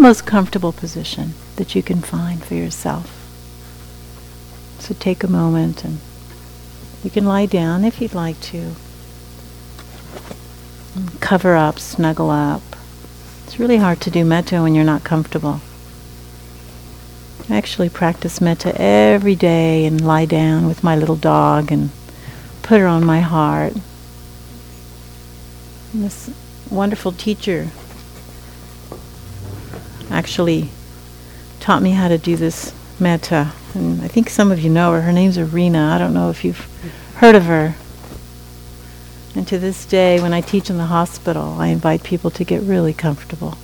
most comfortable position that you can find for yourself. So take a moment, and you can lie down if you'd like to. And cover up, snuggle up. It's really hard to do metta when you're not comfortable. I actually practice metta every day and lie down with my little dog and put her on my heart. And this wonderful teacher actually taught me how to do this metta. And I think some of you know her. Her name's Arena. I don't know if you've heard of her. And to this day, when I teach in the hospital, I invite people to get really comfortable.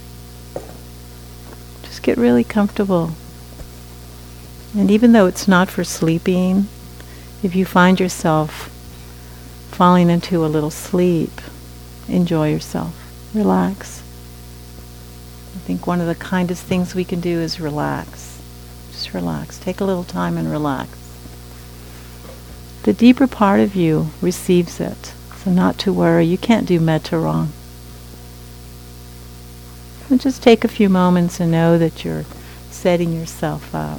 Just get really comfortable. And even though it's not for sleeping, if you find yourself falling into a little sleep, enjoy yourself. Relax. I think one of the kindest things we can do is relax. Just relax. Take a little time and relax. The deeper part of you receives it. So not to worry. You can't do metta wrong. So just take a few moments and know that you're setting yourself up.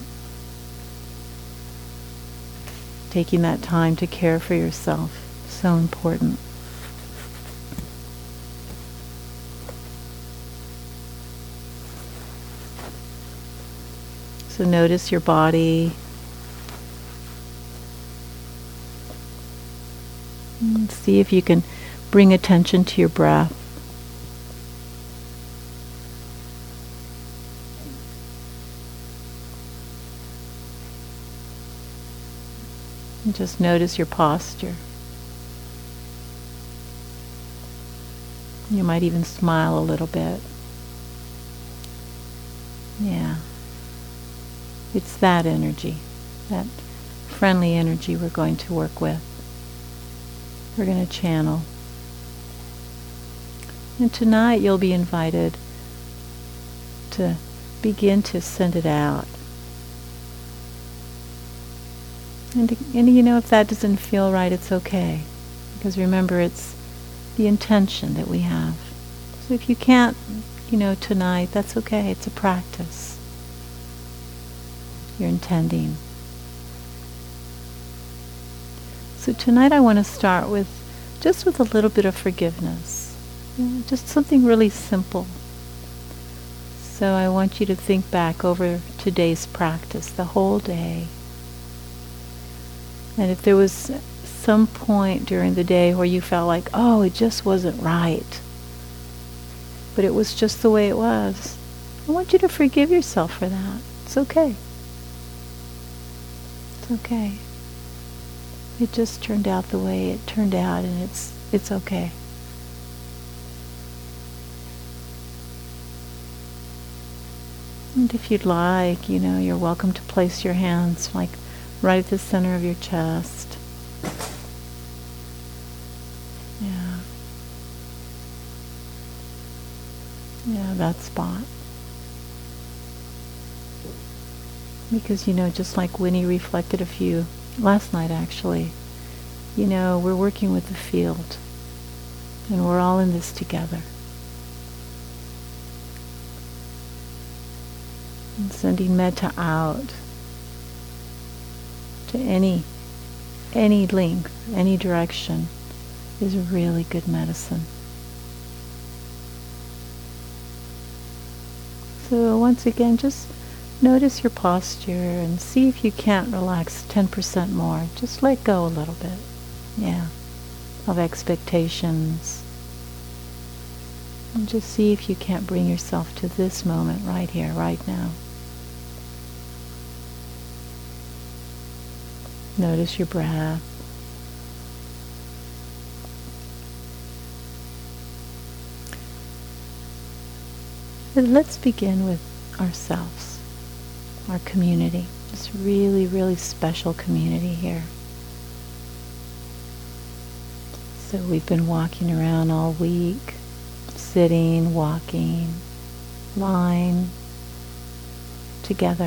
Taking that time to care for yourself. So important. So notice your body. And see if you can bring attention to your breath. And just notice your posture. You might even smile a little bit. Yeah. It's that energy, that friendly energy we're going to work with. We're going to channel. And tonight you'll be invited to begin to send it out. And you know, if that doesn't feel right, it's okay. Because remember, it's the intention that we have. So if you can't, tonight, that's okay. It's a practice. You're intending. So tonight I want to start with a little bit of forgiveness. Just something really simple. So I want you to think back over today's practice, the whole day. And if there was some point during the day where you felt like, oh, it just wasn't right, but it was just the way it was, I want you to forgive yourself for that. It's okay. It's okay. It just turned out the way it turned out, and it's okay. And if you'd like, you're welcome to place your hands like right at the center of your chest. Yeah. Yeah, that spot. Because, just like Winnie reflected last night actually, we're working with the field. And we're all in this together. And sending metta out to any length, any direction is a really good medicine. So once again, just notice your posture and see if you can't relax 10% more. Just let go a little bit, of expectations. And just see if you can't bring yourself to this moment right here, right now. Notice your breath. And let's begin with ourselves, our community, this really, really special community here. So we've been walking around all week, sitting, walking, lying together.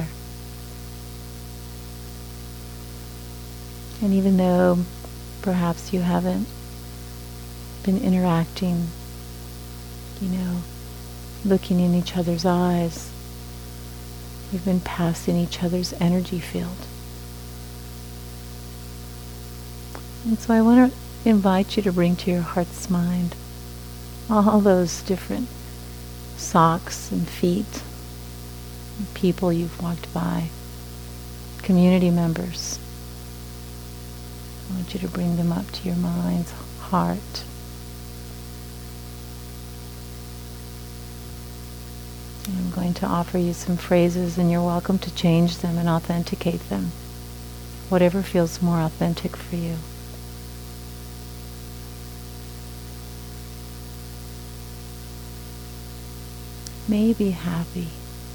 And even though perhaps you haven't been interacting, looking in each other's eyes. You've been passing each other's energy field. And so I want to invite you to bring to your heart's mind all those different socks and feet, and people you've walked by, community members. I want you to bring them up to your mind's heart. And I'm going to offer you some phrases, and you're welcome to change them and authenticate them, whatever feels more authentic for you. May you be happy.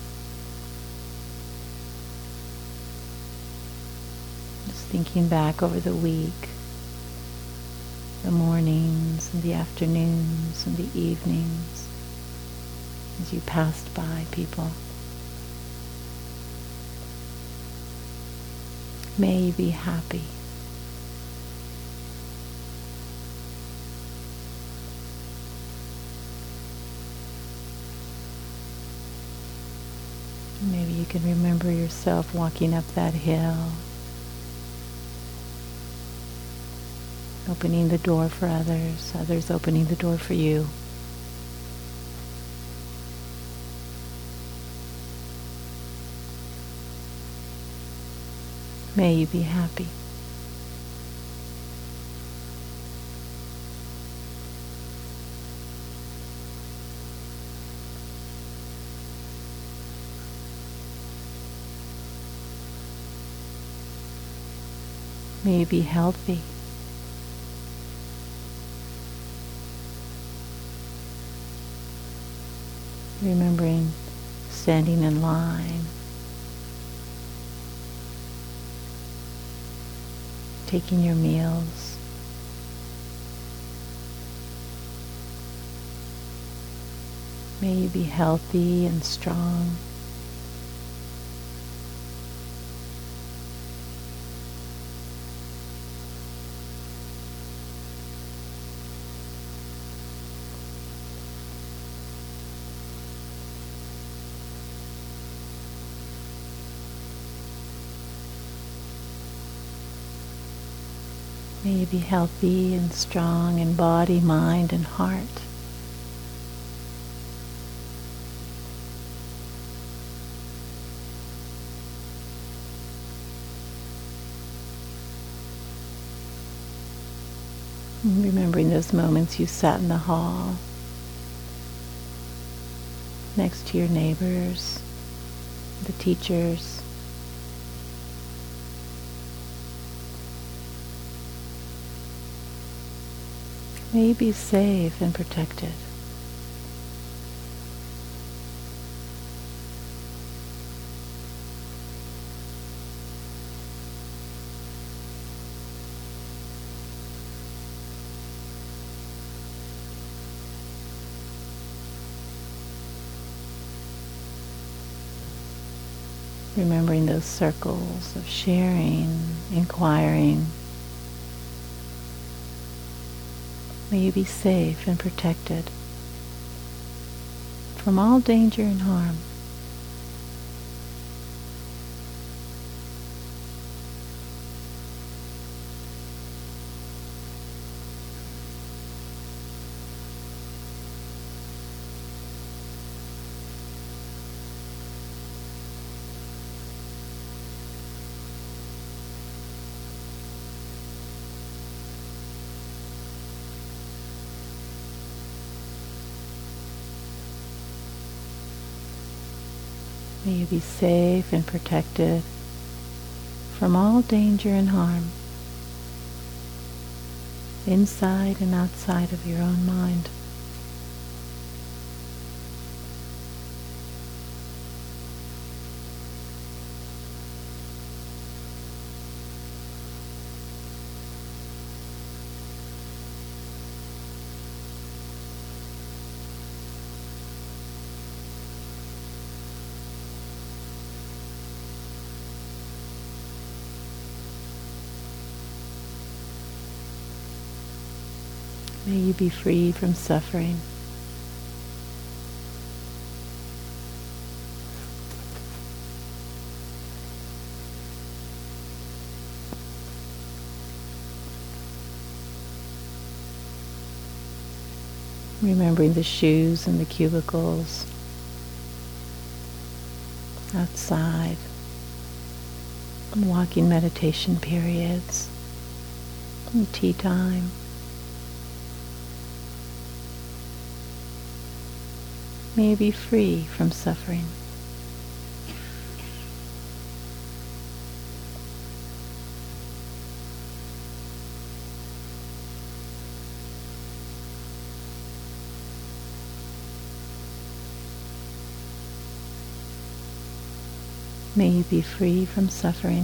Just thinking back over the week, the mornings and the afternoons and the evenings as you passed by people. May you be happy. Maybe you can remember yourself walking up that hill, opening the door for others, others opening the door for you. May you be happy. May you be healthy. Remembering standing in line, taking your meals, may you be healthy and strong. May you be healthy and strong in body, mind, and heart. And remembering those moments you sat in the hall next to your neighbors, the teachers. May you be safe and protected. Remembering those circles of sharing, inquiring. May you be safe and protected from all danger and harm. May you be safe and protected from all danger and harm, inside and outside of your own mind. May you be free from suffering. remembering the shoes and the cubicles outside, walking meditation periods, and tea time. May you be free from suffering. May you be free from suffering.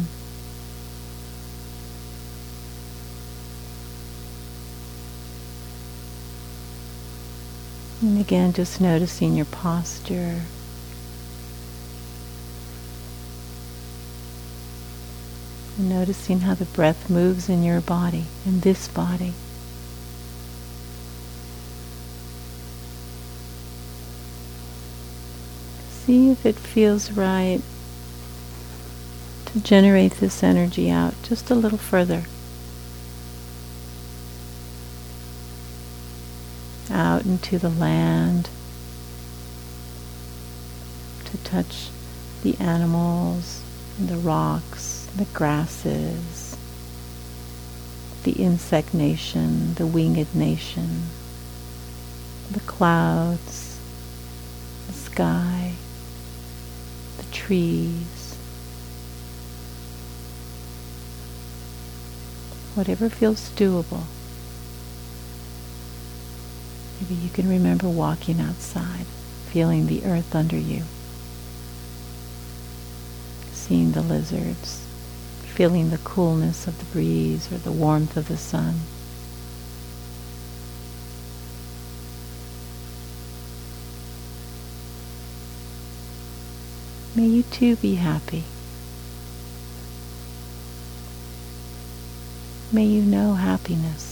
And again, just noticing your posture. And noticing how the breath moves in your body, in this body. See if it feels right to generate this energy out just a little further. Out into the land, to touch the animals, and the rocks, the grasses, the insect nation, the winged nation, the clouds, the sky, the trees. Whatever feels doable. Maybe you can remember walking outside, feeling the earth under you, seeing the lizards, feeling the coolness of the breeze or the warmth of the sun. May you too be happy. May you know happiness.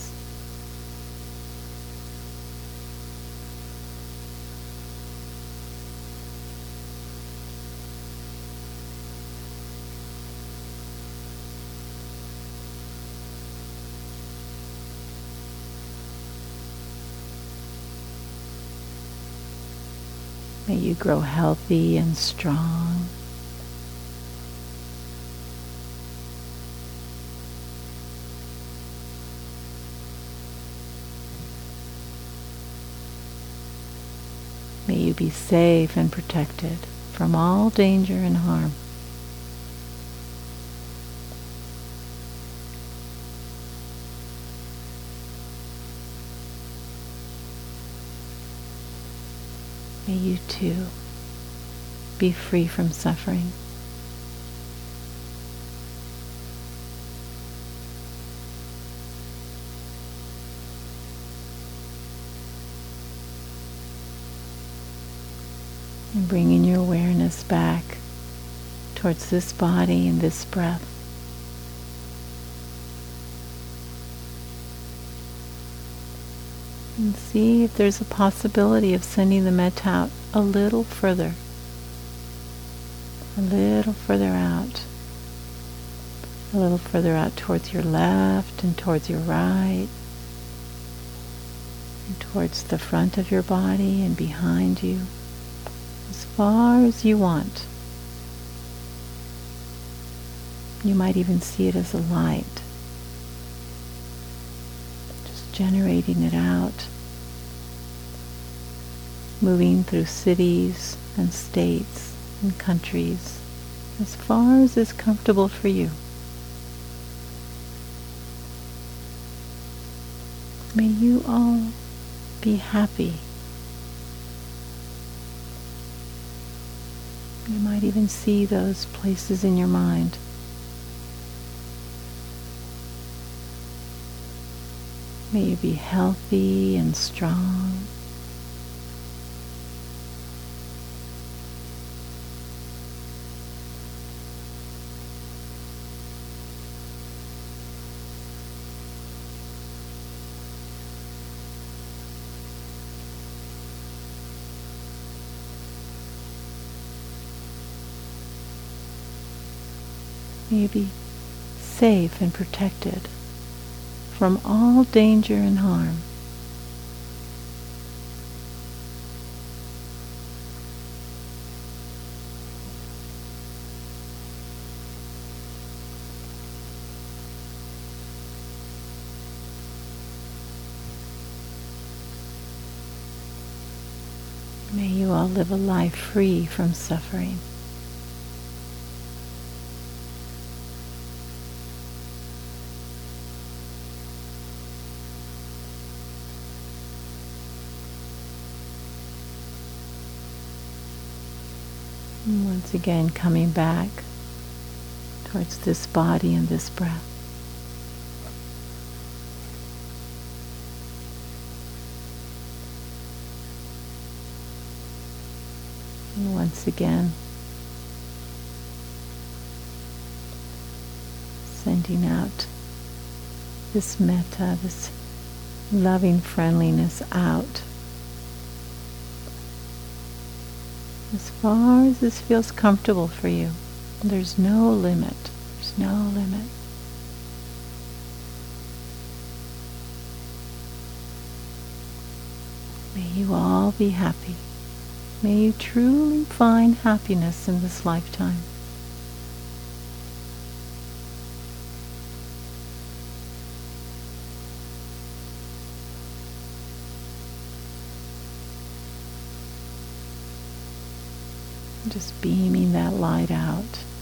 May you grow healthy and strong. May you be safe and protected from all danger and harm. May you too be free from suffering. And bringing your awareness back towards this body and this breath. And see if there's a possibility of sending the metta out a little further out, a little further out towards your left and towards your right, and towards the front of your body and behind you, as far as you want. You might even see it as a light. Generating it out, moving through cities and states and countries as far as is comfortable for you. May you all be happy. You might even see those places in your mind. May you be healthy and strong. May you be safe and protected from all danger and harm. all live a life free from suffering. And once again, coming back towards this body and this breath. And once again, sending out this metta, this loving friendliness out. As far as this feels comfortable for you, there's no limit. There's no limit. May you all be happy. May you truly find happiness in this lifetime. Just beaming that light out.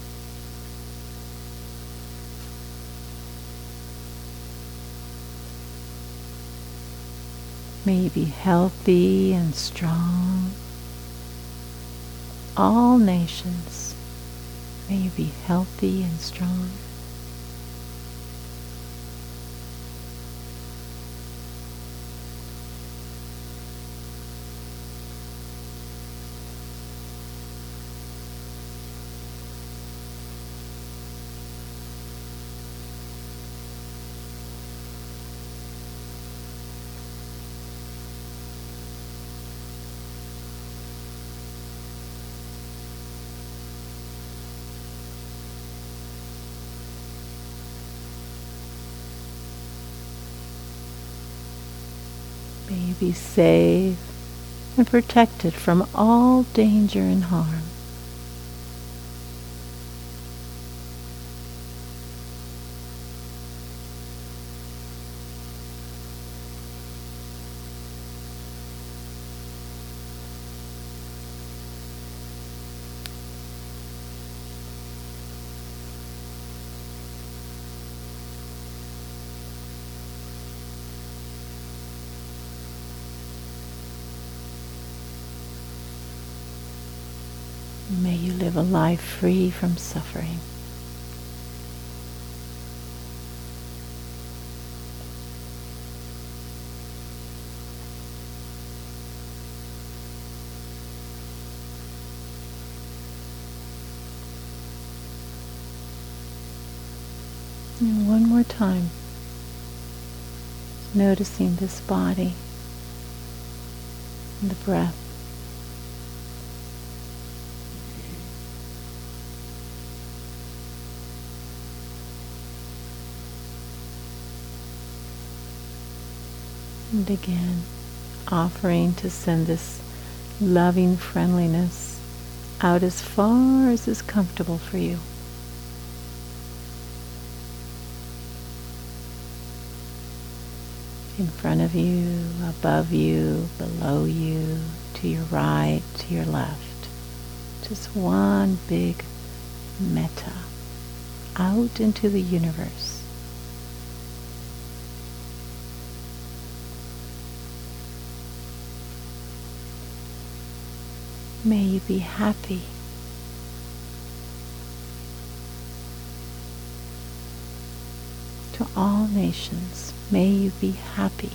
May you be healthy and strong. All nations, may you be healthy and strong. May you be safe and protected from all danger and harm. May you live a life free from suffering. And one more time, noticing this body and the breath. And again, offering to send this loving friendliness out as far as is comfortable for you. In front of you, above you, below you, to your right, to your left. Just one big metta out into the universe. May you be happy. To all nations, may you be happy.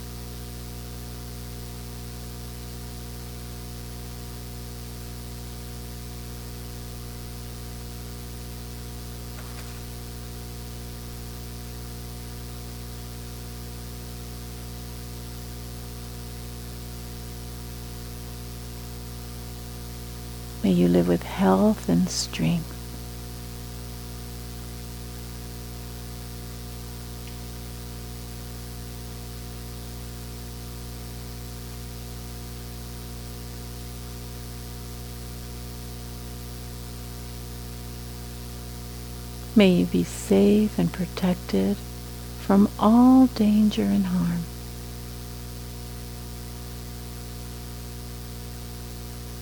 May you live with health and strength. May you be safe and protected from all danger and harm.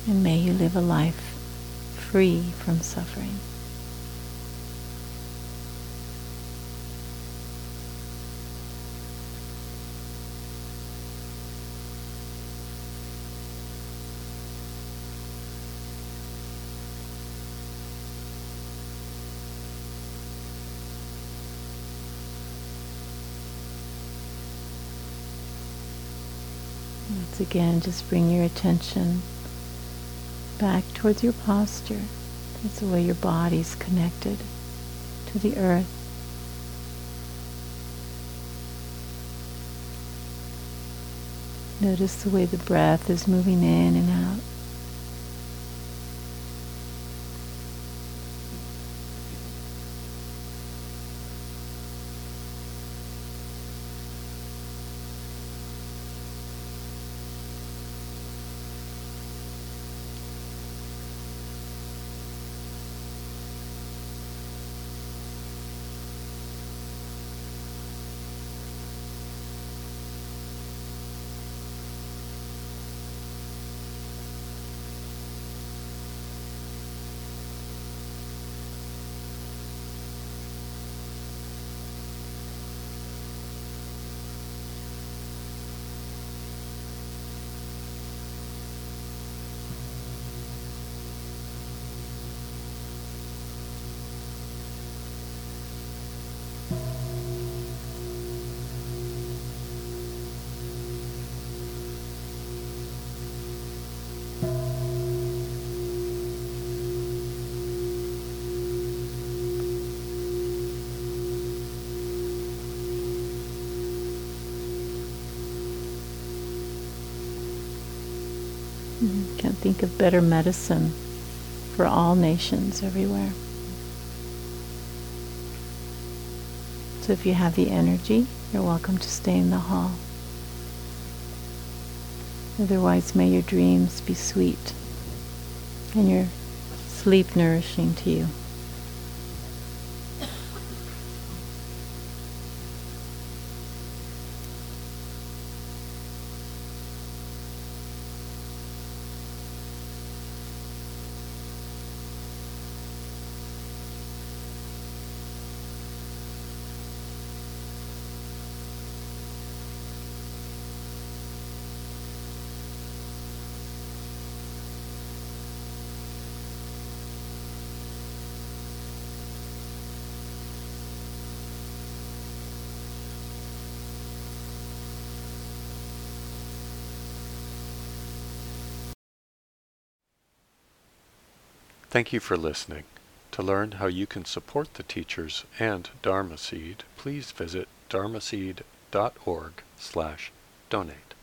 And may you live a life free from suffering. Once again, just bring your attention back towards your posture. That's the way your body's connected to the earth. Notice the way the breath is moving in and out. Can't think of better medicine for all nations everywhere. So if you have the energy, you're welcome to stay in the hall. Otherwise, may your dreams be sweet and your sleep nourishing to you. Thank you for listening. To learn how you can support the teachers and Dharma Seed, please visit dharmaseed.org/donate.